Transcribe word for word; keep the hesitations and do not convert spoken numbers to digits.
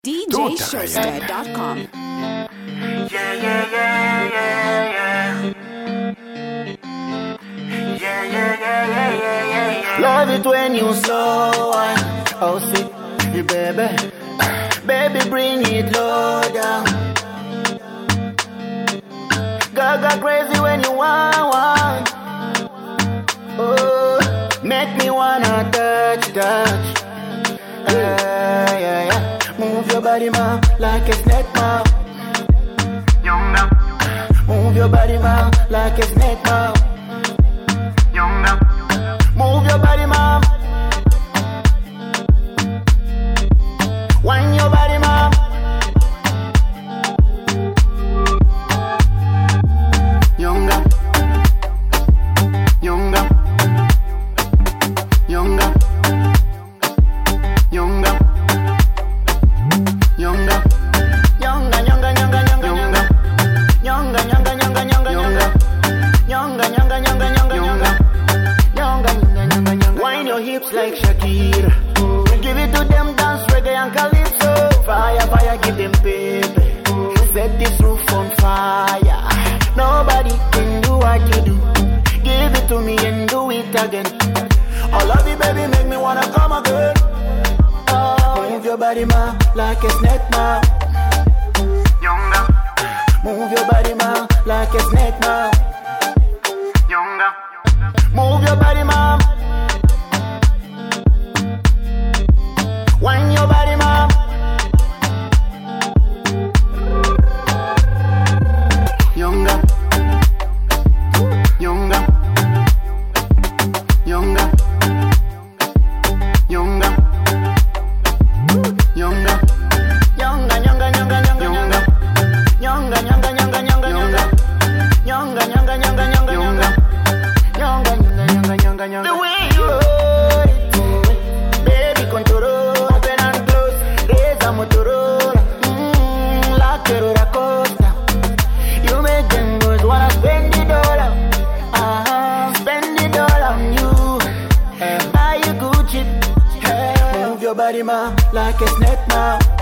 D J Showstar dot com. Yeah, yeah, yeah, yeah, yeah. Yeah, yeah, yeah, yeah, yeah, yeah. Love it when you slow wine. Oh, see, you baby. Baby, bring it low down. Gaga crazy when you want one. Oh, make me wanna touch, touch. Yeah, yeah, yeah. Move your body, ma, like a snake, ma. Younger. Move your body, ma, like a snake, ma. Younger. Move your body, ma. Wind your body, ma. Younger. Younger. Younger. Younger. Younger. Younger, younger, younger, younger. Younger, younger, younger, younger, younger. Younger, younger, younger, younger, younger. Younger, younger, younger, younger. Wind your hips like Shakira. Give it to them, dance reggae and calypso. Fire, fire, give them baby. Set this roof on fire. Nobody can do what you do. Give it to me and do it again. I love you, baby, make me wanna come again. Oh, move your body, ma, like a snake, ma. Younger. Move your body, ma, like a snake, ma. Younger. Move your body, ma. Wind your body, ma. Younger. Younger. Younger. Younger. Younger. Younger, younger, younger, younger, younger. Younger, younger, younger, younger, younger. Younger, younger, younger, younger, younger. Younger, younger, younger, younger, younger. The way you hold it, baby, control, open and close. Raise a Motorola, mmm, like a roller coaster. You make them boys wanna spend the dollar, uh-huh, spend the dollar on you. Buy you Gucci, hey. Move your body, ma, like a snake, ma.